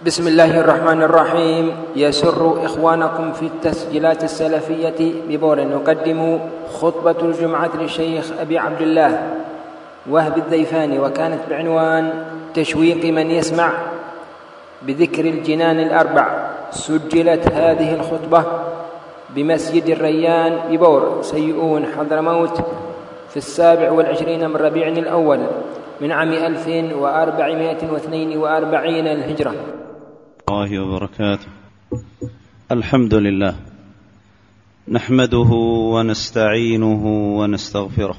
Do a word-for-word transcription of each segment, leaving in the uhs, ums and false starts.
بسم الله الرحمن الرحيم. يسر إخوانكم في التسجيلات السلفية ببور نقدم خطبة الجمعة للشيخ أبي عبد الله وهب الذيفاني، وكانت بعنوان تشويق من يسمع بذكر الجنان الأربع. سجلت هذه الخطبة بمسجد الريان ببور سيئون حضرموت في السابع والعشرين من ربيع الأول من عام ألف وأربعمائة واثنين وأربعين الهجرة. الله وبركاته. الحمد لله نحمده ونستعينه ونستغفره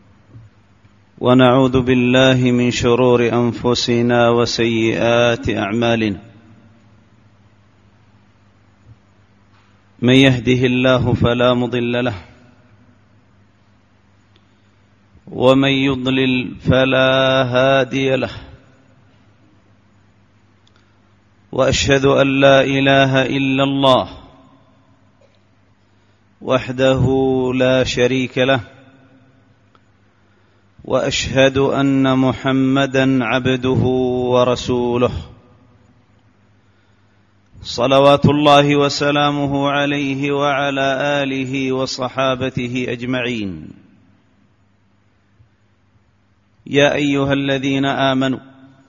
ونعوذ بالله من شرور أنفسنا وسيئات أعمالنا. من يهده الله فلا مضل له ومن يضلل فلا هادي له، وأشهد أن لا إله إلا الله وحده لا شريك له، وأشهد أن محمدًا عبده ورسوله صلوات الله وسلامه عليه وعلى آله وصحابته أجمعين. يا أيها الذين آمنوا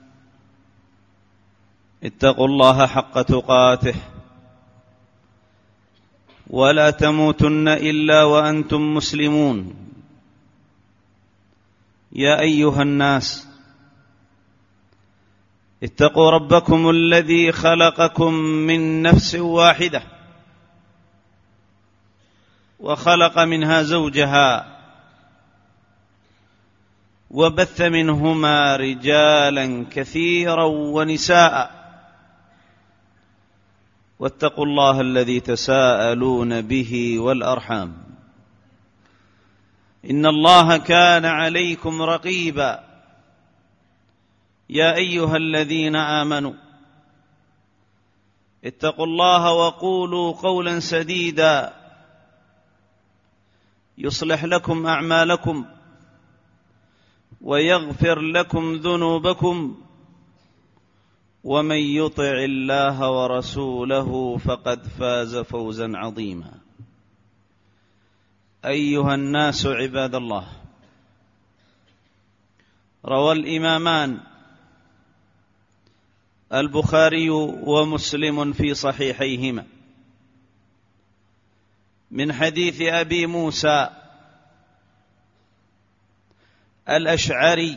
اتقوا الله حق تقاته ولا تموتن إلا وأنتم مسلمون. يا أيها الناس اتقوا ربكم الذي خلقكم من نفس واحدة وخلق منها زوجها وبث منهما رجالا كثيرا ونساء، واتقوا الله الذي تساءلون به والأرحام إن الله كان عليكم رقيبا. يا أيها الذين آمنوا اتقوا الله وقولوا قولا سديدا يصلح لكم أعمالكم ويغفر لكم ذنوبكم، ومن يطع الله ورسوله فقد فاز فوزا عظيما. أيها الناس عباد الله، روى الإمامان البخاري ومسلم في صحيحيهما من حديث أبي موسى الأشعري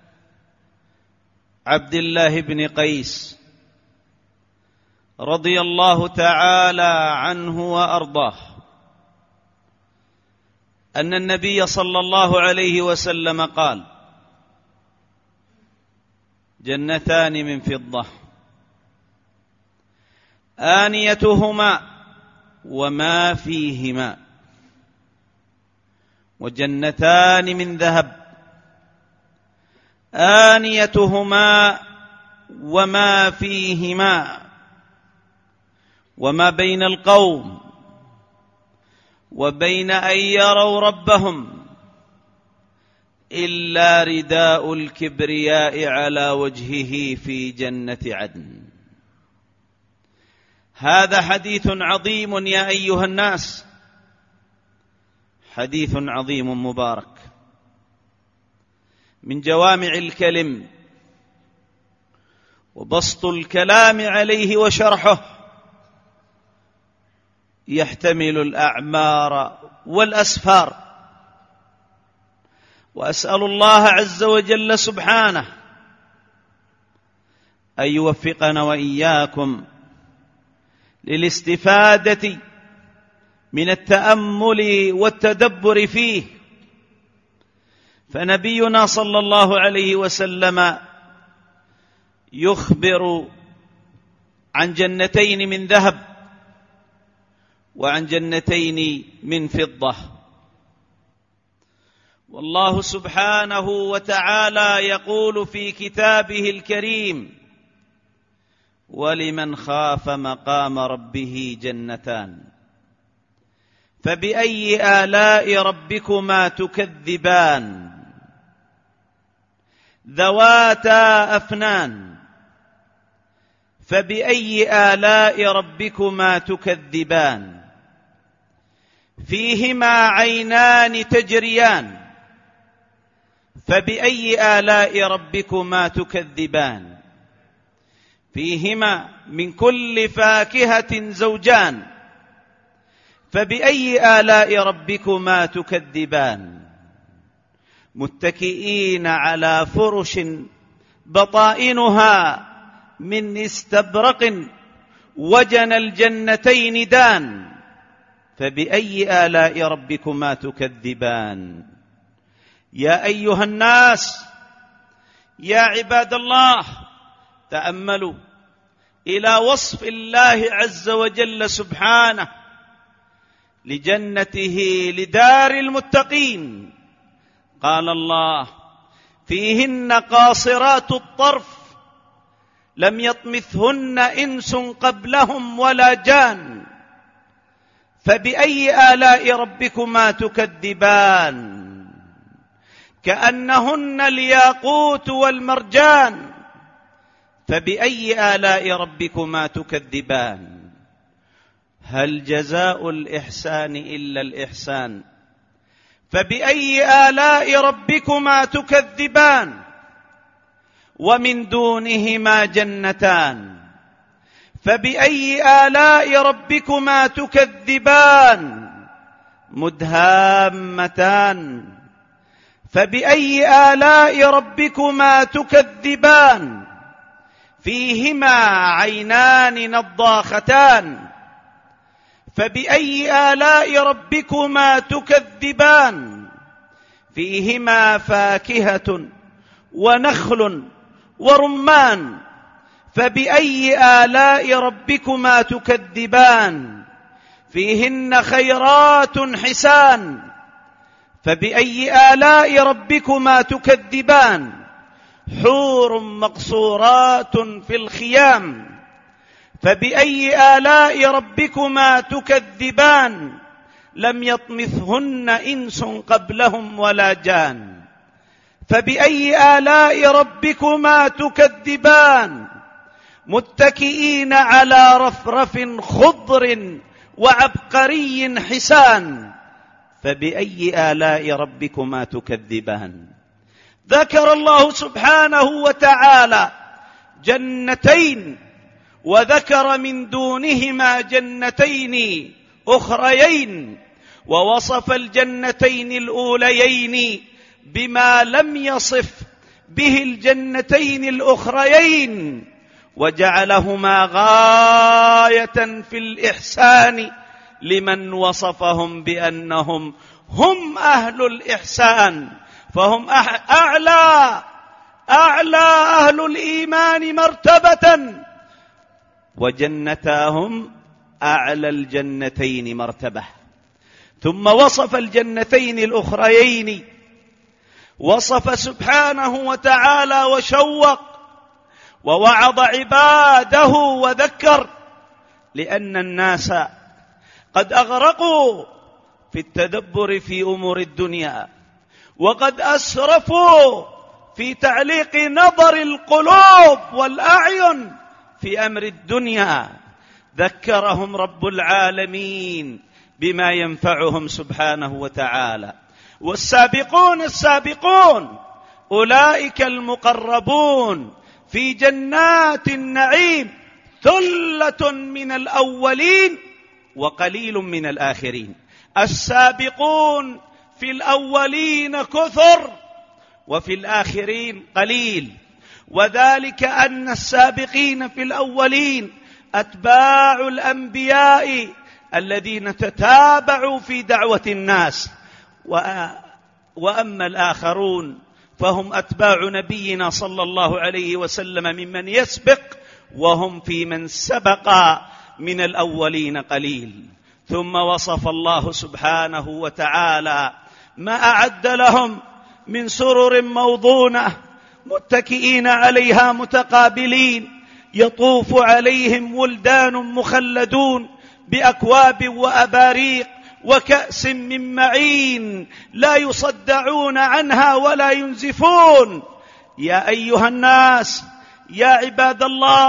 عبد الله بن قيس رضي الله تعالى عنه وأرضاه أن النبي صلى الله عليه وسلم قال: جنتان من فضة آنيتهما وما فيهما، وجنتان من ذهب آنيتهما وما فيهما، وما بين القوم وبين أن يروا ربهم إلا رداء الكبرياء على وجهه في جنة عدن. هذا حديث عظيم يا أيها الناس، حديث عظيم مبارك من جوامع الكلم، وبسط الكلام عليه وشرحه يحتمل الأعمار والأسفار. وأسأل الله عز وجل سبحانه أن يوفقنا وإياكم للاستفادة من التأمل والتدبر فيه، فنبينا صلى الله عليه وسلم يخبر عن جنتين من ذهب وعن جنتين من فضة. والله سبحانه وتعالى يقول في كتابه الكريم: ولمن خاف مقام ربه جنتان فبأي آلاء ربكما تكذبان ذواتا أفنان فبأي آلاء ربكما تكذبان فيهما عينان تجريان فبأي آلاء ربكما تكذبان فيهما من كل فاكهة زوجان فبأي آلاء ربكما تكذبان متكئين على فرش بطائنها من استبرق وجنى الجنتين دان فبأي آلاء ربكما تكذبان يا أيها الناس يا عباد الله تأملوا إلى وصف الله عز وجل سبحانه لجنته لدار المتقين. قال الله فيهن قاصرات الطرف لم يطمثهن إنس قبلهم ولا جان فبأي آلاء ربكما تكذبان كأنهن الياقوت والمرجان فبأي آلاء ربكما تكذبان هل جزاء الإحسان إلا الإحسان فبأي آلاء ربكما تكذبان ومن دونهما جنتان فبأي آلاء ربكما تكذبان مدهامتان فبأي آلاء ربكما تكذبان فيهما عينان نضاختان فبأي آلاء ربكما تكذبان فيهما فاكهة ونخل ورمان فبأي آلاء ربكما تكذبان فيهن خيرات حسان فبأي آلاء ربكما تكذبان حور مقصورات في الخيام فبأي آلاء ربكما تكذبان لم يطمثهن إنس قبلهم ولا جان فبأي آلاء ربكما تكذبان متكئين على رفرف خضر وعبقري حسان فبأي آلاء ربكما تكذبان ذكر الله سبحانه وتعالى جنتين وذكر من دونهما جنتين أخريين ووصف الجنتين الأوليين بما لم يصف به الجنتين الأخريين وجعلهما غاية في الإحسان لمن وصفهم بأنهم هم أهل الإحسان فهم أعلى أعلى أهل الإيمان مرتبة وجنتاهم أعلى الجنتين مرتبة. ثم وصف الجنتين الأخريين وصف سبحانه وتعالى وشوق ووعظ عباده وذكر لأن الناس قد أغرقوا في التدبر في أمور الدنيا وقد أسرفوا في تعليق نظر القلوب والأعين في أمر الدنيا. ذكرهم رب العالمين بما ينفعهم سبحانه وتعالى. والسابقون السابقون أولئك المقربون في جنات النعيم ثلة من الأولين وقليل من الآخرين. السابقون في الأولين كثر وفي الآخرين قليل، وذلك أن السابقين في الأولين أتباع الأنبياء الذين تتابعوا في دعوة الناس، وأما الآخرون فهم أتباع نبينا صلى الله عليه وسلم ممن يسبق، وهم في من سبق من الأولين قليل. ثم وصف الله سبحانه وتعالى ما أعد لهم من سرر موضونة متكئين عليها متقابلين، يطوف عليهم ولدان مخلدون بأكواب وأباريق وكأس من معين لا يصدعون عنها ولا ينزفون. يا أيها الناس، يا عباد الله،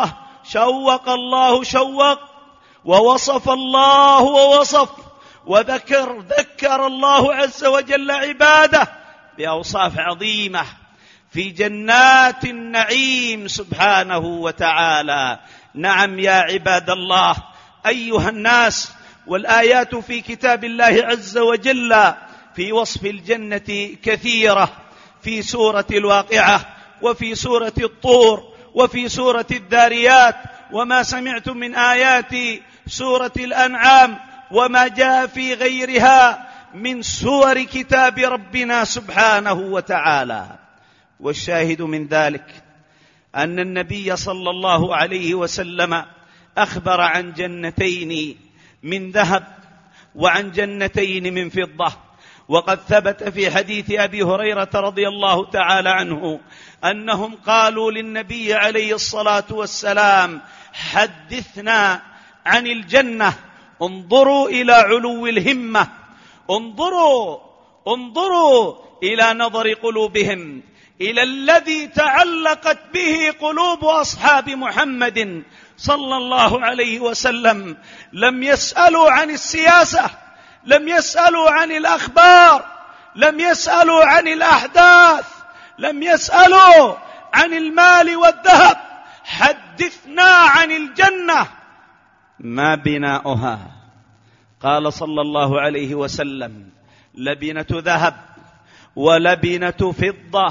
شوق الله شوق، ووصف الله ووصف، وذكر ذكر الله عز وجل عباده بأوصاف عظيمة في جنات النعيم سبحانه وتعالى. نعم يا عباد الله أيها الناس، والآيات في كتاب الله عز وجل في وصف الجنة كثيرة، في سورة الواقعة، وفي سورة الطور، وفي سورة الذاريات، وما سمعتم من آيات سورة الأنعام، وما جاء في غيرها من سور كتاب ربنا سبحانه وتعالى. والشاهد من ذلك أن النبي صلى الله عليه وسلم أخبر عن جنتين من ذهب وعن جنتين من فضة. وقد ثبت في حديث أبي هريرة رضي الله تعالى عنه أنهم قالوا للنبي عليه الصلاة والسلام: حدثنا عن الجنة. انظروا إلى علو الهمة، انظروا انظروا إلى نظر قلوبهم، إلى الذي تعلقت به قلوب أصحاب محمد صلى الله عليه وسلم. لم يسألوا عن السياسة، لم يسألوا عن الأخبار، لم يسألوا عن الأحداث، لم يسألوا عن المال والذهب. حدثنا عن الجنة، ما بناؤها؟ قال صلى الله عليه وسلم: لبنة ذهب ولبنة فضة،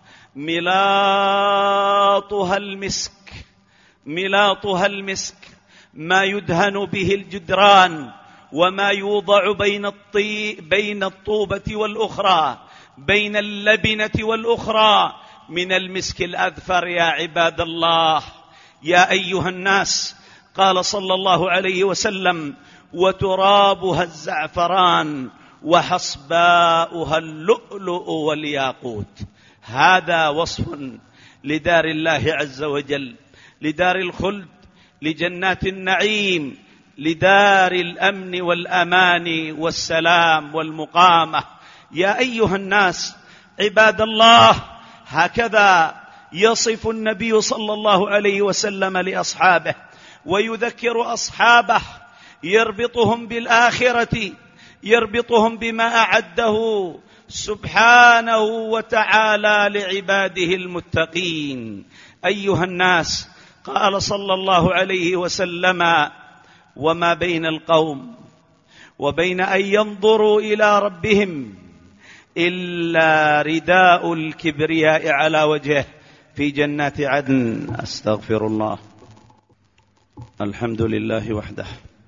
ملاطها المسك، ملاطها المسك، ما يدهن به الجدران وما يوضع بين الطي بين الطوبة والأخرى، بين اللبنة والأخرى، من المسك الأذفر. يا عباد الله، يا أيها الناس، قال صلى الله عليه وسلم: وترابها الزعفران وحصباؤها اللؤلؤ والياقوت. هذا وصف لدار الله عز وجل، لدار الخلد، لجنات النعيم، لدار الأمن والأمان والسلام والمقامة. يا أيها الناس عباد الله، هكذا يصف النبي صلى الله عليه وسلم لأصحابه، ويذكر أصحابه، يربطهم بالآخرة، يربطهم بما أعده سبحانه وتعالى لعباده المتقين. أيها الناس، قال صلى الله عليه وسلم: وما بين القوم وبين أن ينظروا إلى ربهم إلا رداء الكبرياء على وجهه في جنات عدن. أستغفر الله. الحمد لله وحده،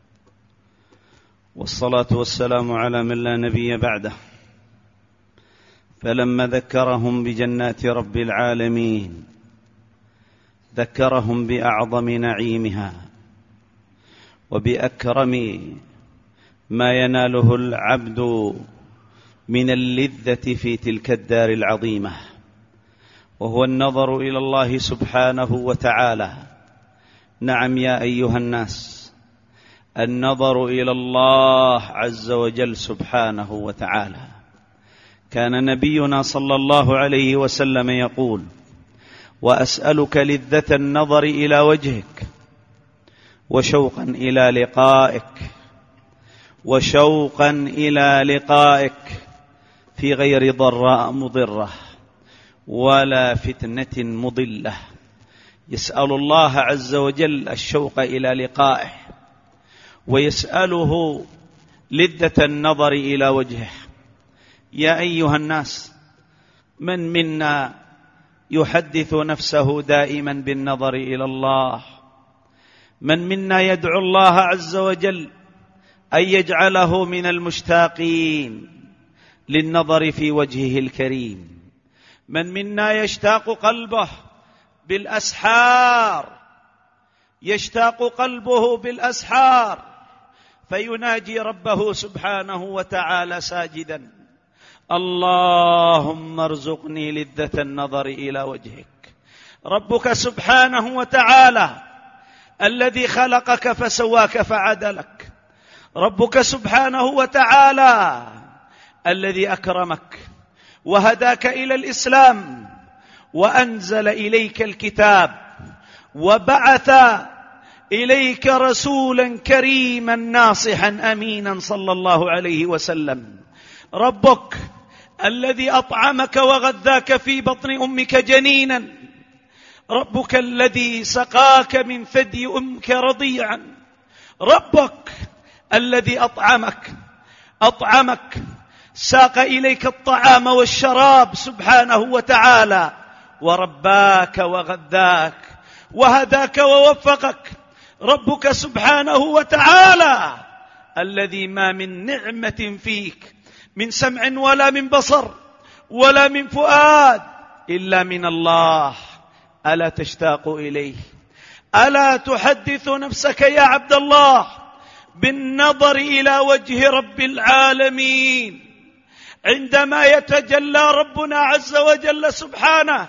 والصلاة والسلام على من لا نبي بعده. فلما ذكرهم بجنات رب العالمين ذكرهم بأعظم نعيمها وبأكرم ما يناله العبد من اللذة في تلك الدار العظيمة، وهو النظر إلى الله سبحانه وتعالى. نعم يا أيها الناس، النظر إلى الله عز وجل سبحانه وتعالى. كان نبينا صلى الله عليه وسلم يقول: وأسألك لذة النظر إلى وجهك، وشوقا إلى لقائك، وشوقا إلى لقائك في غير ضراء مضرة ولا فتنة مضلة. يسأل الله عز وجل الشوق إلى لقائه، ويسأله لذة النظر إلى وجهه. يا أيها الناس، من منا يحدث نفسه دائما بالنظر إلى الله؟ من منا يدعو الله عز وجل أن يجعله من المشتاقين للنظر في وجهه الكريم؟ من منا يشتاق قلبه بالأسحار، يشتاق قلبه بالأسحار فيناجي ربه سبحانه وتعالى ساجدا: اللهم ارزقني لذة النظر إلى وجهك. ربك سبحانه وتعالى الذي خلقك فسواك فعدلك، ربك سبحانه وتعالى الذي أكرمك وهداك إلى الإسلام وأنزل إليك الكتاب وبعث إليك رسولا كريما ناصحا أمينا صلى الله عليه وسلم. ربك الذي أطعمك وغذاك في بطن أمك جنينا، ربك الذي سقاك من ثدي أمك رضيعا، ربك الذي أطعمك أطعمك ساق إليك الطعام والشراب سبحانه وتعالى، ورباك وغذاك وهداك ووفقك. ربك سبحانه وتعالى الذي ما من نعمة فيك من سمع ولا من بصر ولا من فؤاد إلا من الله. ألا تشتاق إليه؟ ألا تحدث نفسك يا عبد الله بالنظر إلى وجه رب العالمين عندما يتجلى ربنا عز وجل سبحانه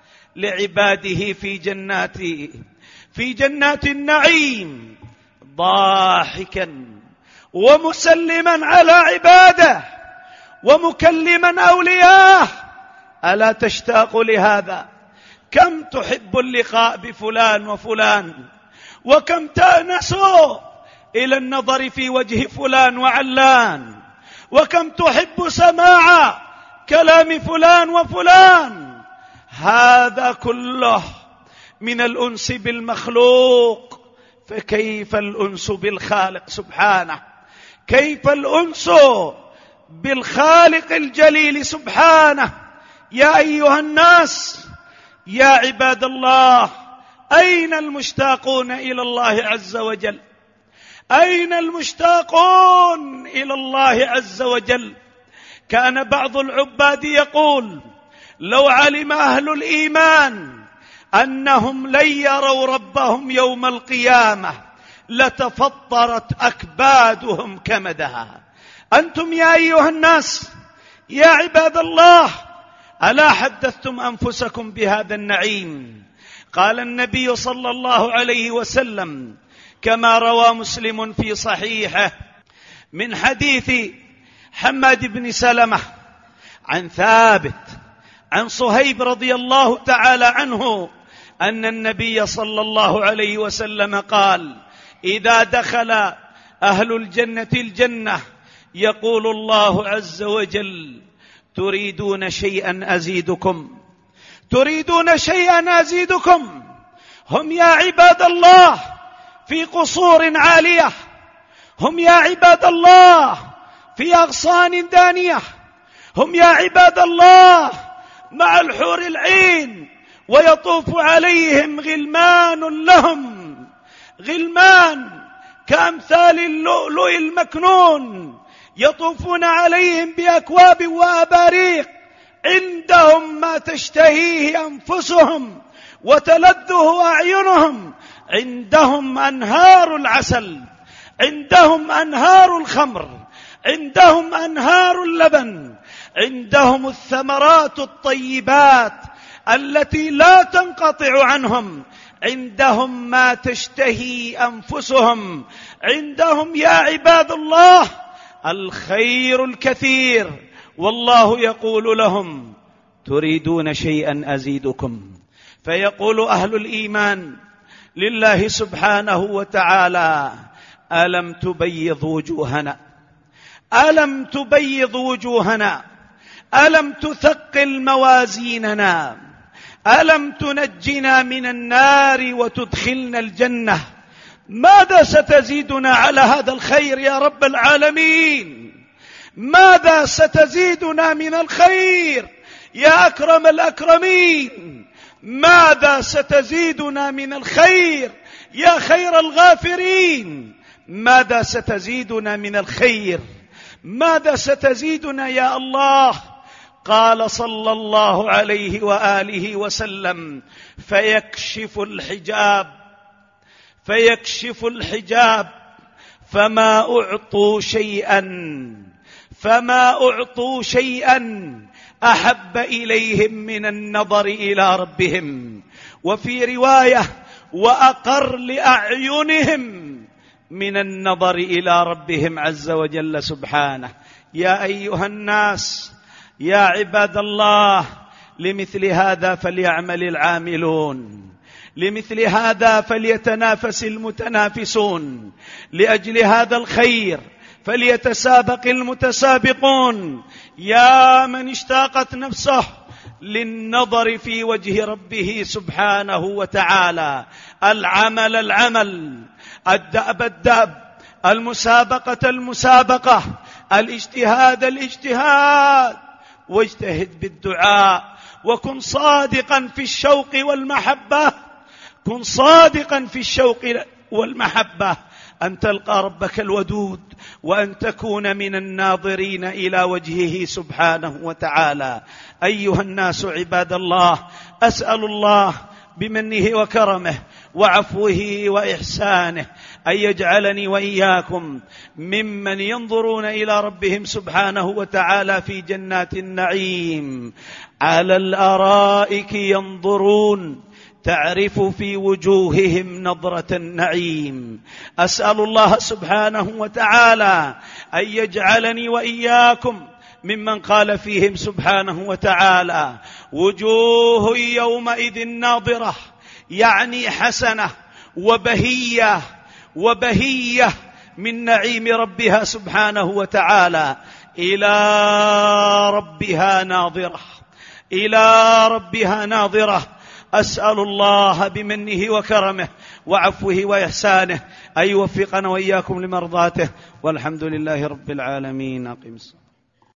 لعباده في جنات في جنات النعيم، ضاحكا ومسلما على عباده ومكلما أولياه؟ ألا تشتاق لهذا؟ كم تحب اللقاء بفلان وفلان، وكم تأنس إلى النظر في وجه فلان وعلان، وكم تحب سماع كلام فلان وفلان. هذا كله من الأنس بالمخلوق، فكيف الأنس بالخالق سبحانه؟ كيف الأنس بالخالق الجليل سبحانه؟ يا أيها الناس، يا عباد الله، أين المشتاقون إلى الله عز وجل؟ أين المشتاقون إلى الله عز وجل؟ كان بعض العباد يقول: لو علم أهل الإيمان أنهم لن يروا ربهم يوم القيامة لتفطرت أكبادهم كمدها. أنتم يا أيها الناس، يا عباد الله، ألا حدثتم أنفسكم بهذا النعيم؟ قال النبي صلى الله عليه وسلم كما روى مسلم في صحيحه من حديث حماد بن سلمة عن ثابت عن صهيب رضي الله تعالى عنه أن النبي صلى الله عليه وسلم قال: إذا دخل أهل الجنة الجنة يقول الله عز وجل: تريدون شيئا أزيدكم، تريدون شيئا أزيدكم. هم يا عباد الله في قصور عالية، هم يا عباد الله في أغصان دانية، هم يا عباد الله مع الحور العين، ويطوف عليهم غلمان لهم، غلمان كأمثال اللؤلؤ المكنون، يطوفون عليهم بأكواب وأباريق، عندهم ما تشتهيه أنفسهم وتلذه أعينهم، عندهم أنهار العسل، عندهم أنهار الخمر، عندهم أنهار اللبن، عندهم الثمرات الطيبات التي لا تنقطع عنهم، عندهم ما تشتهي أنفسهم، عندهم يا عباد الله الخير الكثير. والله يقول لهم: تريدون شيئا أزيدكم. فيقول أهل الإيمان لله سبحانه وتعالى: ألم تبيض وجوهنا، ألم تبيض وجوهنا، ألم تثقل موازيننا، ألم تنجنا من النار وتدخلنا الجنة؟ ماذا ستزيدنا على هذا الخير يا رب العالمين؟ ماذا ستزيدنا من الخير يا أكرم الأكرمين؟ ماذا ستزيدنا من الخير يا خير الغافرين؟ ماذا ستزيدنا من الخير؟ ماذا ستزيدنا يا الله؟ قال صلى الله عليه وآله وسلم: فيكشف الحجاب، فيكشف الحجاب فما أعطوا شيئا، فما أعطوا شيئا أحب إليهم من النظر إلى ربهم، وفي رواية: وأقر لأعينهم من النظر إلى ربهم عز وجل سبحانه. يا أيها الناس، يا عباد الله، لمثل هذا فليعمل العاملون، لمثل هذا فليتنافس المتنافسون، لأجل هذا الخير فليتسابق المتسابقون. يا من اشتاقت نفسه للنظر في وجه ربه سبحانه وتعالى، العمل العمل، الدأب الدأب، المسابقة المسابقة، الاجتهاد الاجتهاد، واجتهد بالدعاء، وكن صادقا في الشوق والمحبة، كن صادقا في الشوق والمحبة أن تلقى ربك الودود، وأن تكون من الناظرين إلى وجهه سبحانه وتعالى. أيها الناس عباد الله، أسأل الله بمنه وكرمه وعفوه وإحسانه أن يجعلني وإياكم ممن ينظرون إلى ربهم سبحانه وتعالى في جنات النعيم على الأرائك ينظرون، تعرف في وجوههم نظرة النعيم. أسأل الله سبحانه وتعالى أن يجعلني وإياكم ممن قال فيهم سبحانه وتعالى: وجوه يومئذ ناظرة، يعني حسنة وبهية وبهية من نعيم ربها سبحانه وتعالى، إلى ربها ناظرة، إلى ربها ناظرة. أسأل الله بمنه وكرمه وعفوه وإحسانه أن يوفقنا وإياكم لمرضاته، والحمد لله رب العالمين. أقم الصلاة.